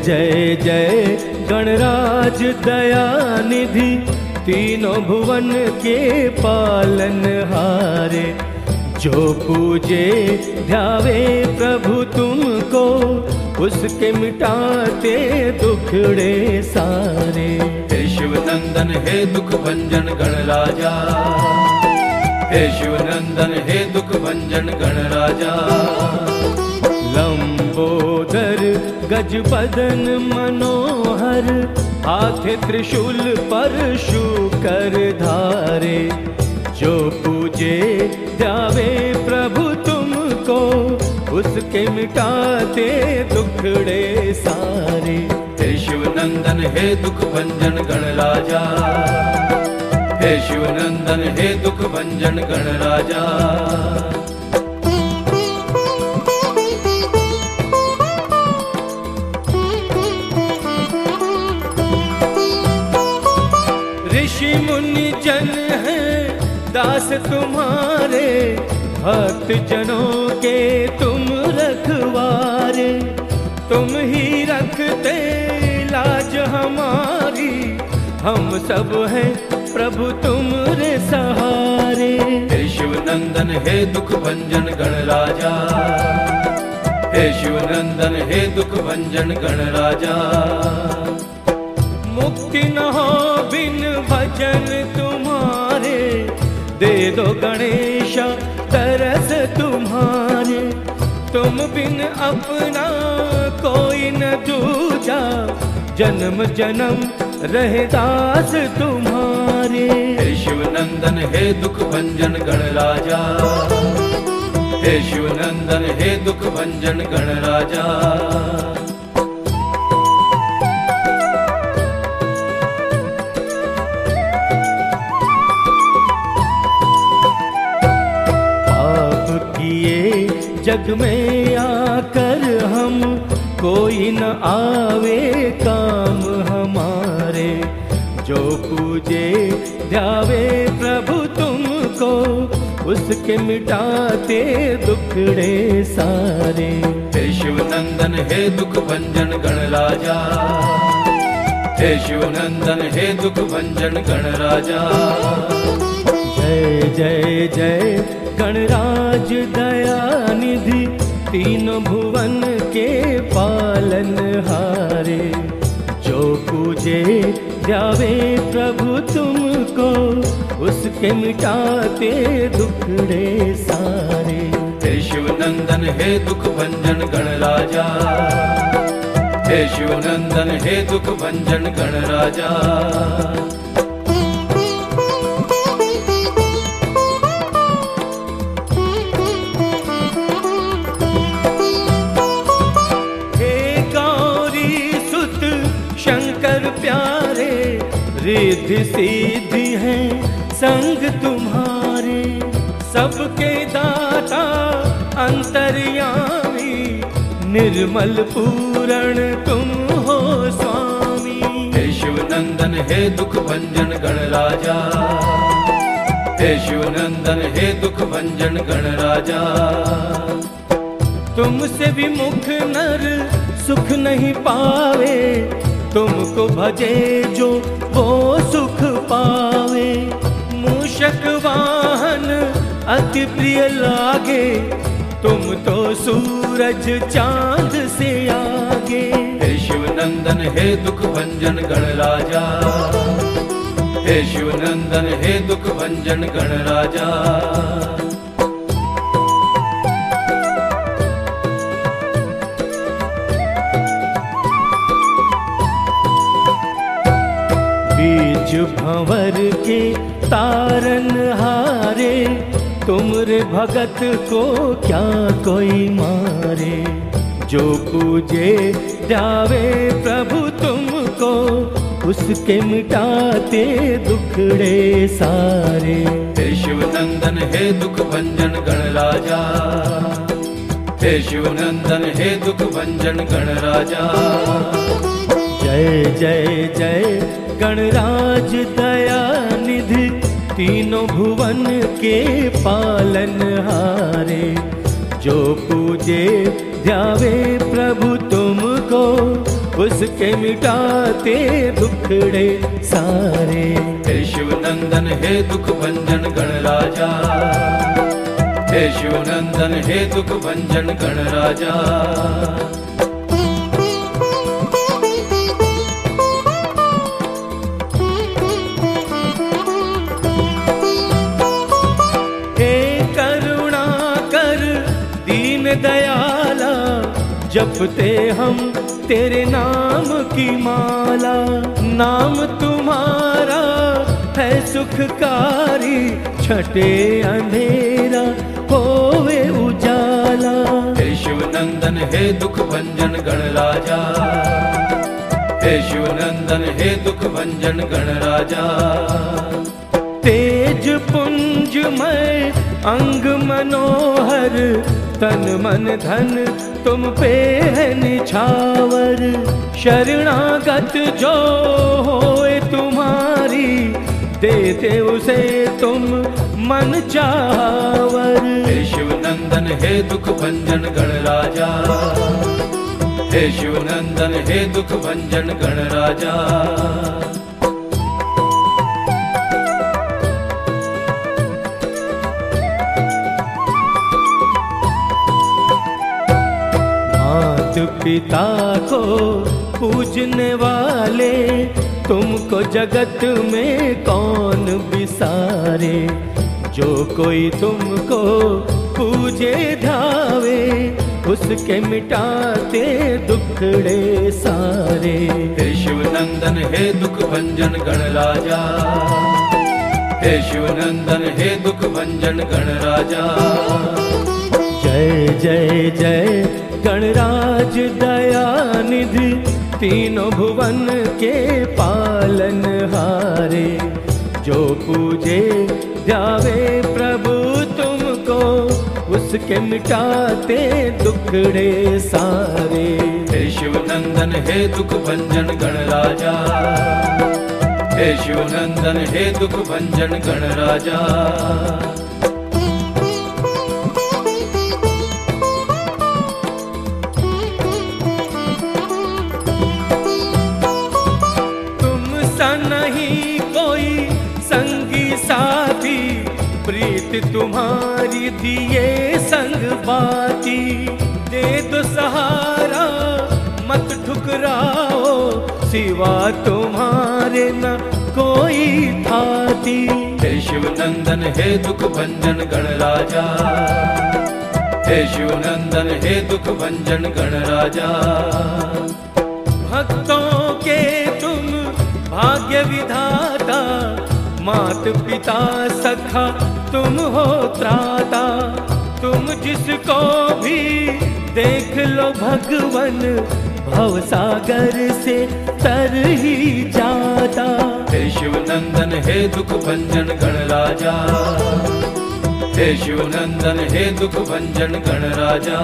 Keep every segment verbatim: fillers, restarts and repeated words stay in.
जय जय गणराज दया निधि, तीनों भुवन के पालन हारे। जो पूजे ध्यावे प्रभु तुमको, उसके मिटाते दुखड़े सारे। हे शिव नंदन हे दुख भंजन गणराजा, हे शिव नंदन हे दुख भंजन गणराजा। लंबोदर गज बदन मनोहर, हाथ त्रिशूल परशु कर धारे। जो पूजे ध्यावे प्रभु तुमको, उसके मिटाते दुखड़े सारे। हे शिव नंदन हे दुख भंजन गणराजा, हे शिव नंदन हे दुख भंजन गणराजा। ऋषि मुनि जन हैं दास तुम्हारे, भक्त जनों के तुम रखवारे। तुम ही रखते लाज हमारी, हम सब हैं प्रभु तुमरे सहारे। हे शिव नंदन हे दुख भंजन गणराजा, हे शिव नंदन हे दुख भंजन गणराजा। मुक्ति न हो बिन भजन तुम्हारे, दे दो गणेश तरस तुम्हारे। तुम बिन अपना कोई न दूजा, जन्म जन्म रहे दास तुम्हारे। हे शिव नंदन हे दुख भंजन गणराजा, हे शिव नंदन हे दुख भंजन गणराजा। जग में आकर हम, कोई न आवे काम हमारे। जो पूजे ध्यावे प्रभु तुमको, उसके मिटाते दुखड़े सारे। हे शिव नंदन हे दुख भंजन गणराजा, हे शिव नंदन हे दुख भंजन गणराजा। जय जय जय गणराज दया निधि, तीनों भुवन के पालन हारे। जो पूजे ध्यावे प्रभु तुमको, उसके मिटाते दुखड़े सारे। हे शिव नंदन हे दुख भंजन गणराजा, हे शिव नंदन हे दुख भंजन गणराजा। रिद्धि सिद्धि हैं संग तुम्हारे, सबके दाता अंतर्यामी। निर्मल पूरण तुम हो स्वामी। हे शिव नंदन हे दुख भंजन गणराजा, हे शिव नंदन हे दुख भंजन गणराजा। तुमसे विमुख नर सुख नहीं पावे, तुमको भजे जो वो सुख पावे। मूषक वाहन अति प्रिय लागे, तुम तो सूरज चांद से आगे। हे शिव नंदन हे दुख भंजन गणराजा, हे शिव नंदन हे दुख भंजन गणराजा। बीज भंवर के तारन हारे, तुमरे भगत को क्या कोई मारे। जो पूजे ध्यावे प्रभु तुमको, उसके मिटाते दुखड़े सारे। हे शिव नंदन हे दुख भंजन गणराजा, हे शिव नंदन हे दुख भंजन गणराजा। जय जय जय गणराज दया निधि, तीनों भुवन के पालन हारे। जो पूजे ध्यावे प्रभु तुमको, उसके मिटाते दुखड़े सारे। हे शिव नंदन हे दुख भंजन गणराजा, हे शिव नंदन हे दुख भंजन गणराजा। दयाला जपते हम तेरे नाम की माला, नाम तुम्हारा है सुखकारी, छटे अंधेरा होवे उजाला। हे शिव नंदन हे दुख भंजन गणराजा, हे शिव नंदन हे दुख भंजन गणराजा। तेज पुंजमय अंग मनोहर, तन मन धन तुम पे है निछावर। शरणागत जो होए तुम्हारी, देते उसे तुम मन चावर। हे शिव नंदन हे दुख भंजन गणराजा, हे शिव नंदन हे दुख भंजन गणराजा। पिता को पूजने वाले, तुमको जगत में कौन बिसारे। जो कोई तुमको पूजे ध्यावे, उसके मिटाते दुखड़े सारे। हे शिव नंदन हे दुख भंजन गणराजा, हे शिव नंदन हे दुख भंजन गणराजा। जय जय जय गणराज दयानिधि, तीनों भुवन के पालन हारे। जो पूजे ध्यावे प्रभु तुमको, उसके मिटाते दुखड़े सारे। हे शिव नंदन हे दुख भंजन गणराजा, हे शिव नंदन हे दुख भंजन गणराजा। नहीं कोई संगी साथी, प्रीत तुम्हारी दिए संग बाती। दे दो सहारा मत ठुकराओ, सिवा तुम्हारे न कोई थाती। हे शिव नंदन हे दुख भंजन गणराजा, हे शिव नंदन हे दुख भंजन गणराजा। भक्तों के तुम भाग्य विधाता, मात पिता सखा तुम हो त्राता। तुम जिसको भी देख लो भगवन, भवसागर से तर ही जाता। हे शिव नंदन हे दुख भंजन गणराजा, हे शिव नंदन हे दुख भंजन गणराजा।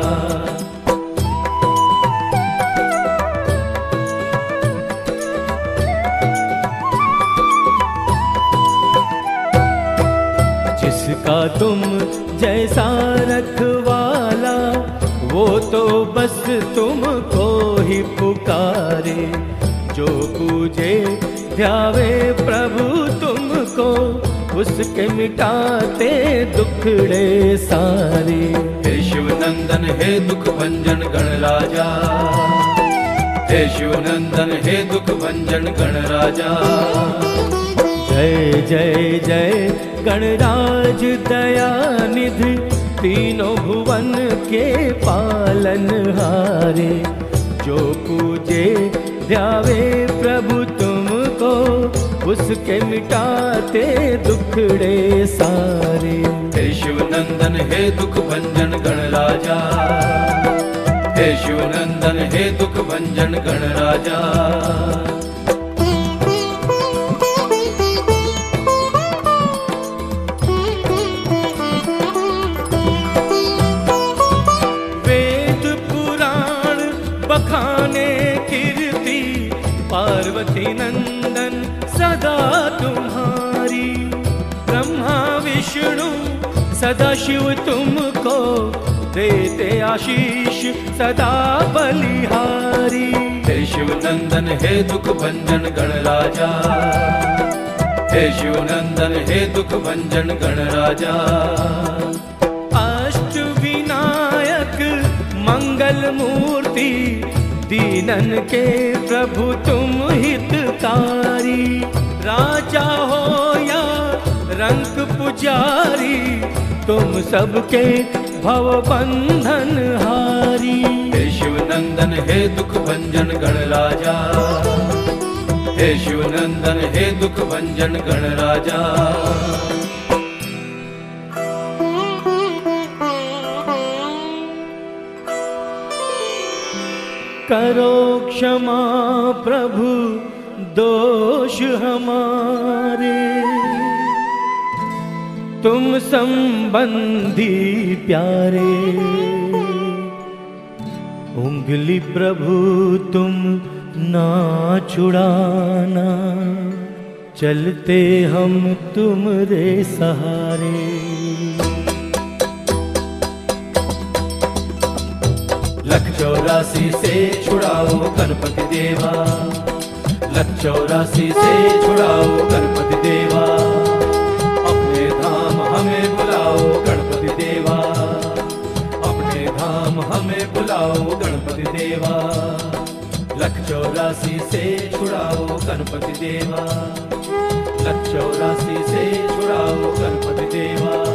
जिसका तुम जैसा रखवाला, वो तो बस तुमको ही पुकारे। जो पूजे ध्यावे प्रभु तुमको, उसके मिटाते दुखड़े सारे। हे शिव नंदन हे दुख भंजन गणराजा, हे शिव नंदन हे दुख भंजन गणराजा। जय जय जय गणराज दयानिधि, तीनों भुवन के पालन हारे। जो पूजे ध्यावे प्रभु तुमको, उसके मिटाते दुखड़े सारे। हे शिव नंदन हे दुख भंजन गणराजा, हे शिव नंदन हे दुख भंजन गणराजा। बखाने कीर्ति पार्वती नंदन सदा तुम्हारी। ब्रह्मा विष्णु सदा शिव तुमको देते आशीष सदा बलिहारी। हे शिव नंदन हे दुख भंजन गणराजा, हे शिव नंदन हे दुख भंजन गणराजा। अष्ट विनायक मंगल मूर्ति, दीनन के प्रभु तुम हितकारी। राजा हो या रंक पुजारी, तुम सबके भव बंधन हारी। हे शिव नंदन हे दुख भंजन गणराजा, हे शिव नंदन हे दुख भंजन गणराजा। करो क्षमा प्रभु दोष हमारे, तुम संबंधी प्यारे। उंगली प्रभु तुम ना छुड़ाना, चलते हम तुमरे सहारे। लख चौरासी से छुड़ाओ गणपति देवा, लख चौरासी से छुड़ाओ गणपति देवा। अपने धाम हमें बुलाओ गणपति देवा, अपने धाम हमें बुलाओ गणपति देवा। लख चौरासी से छुड़ाओ गणपति देवा, लख चौरासी से छुड़ाओ गणपति देवा।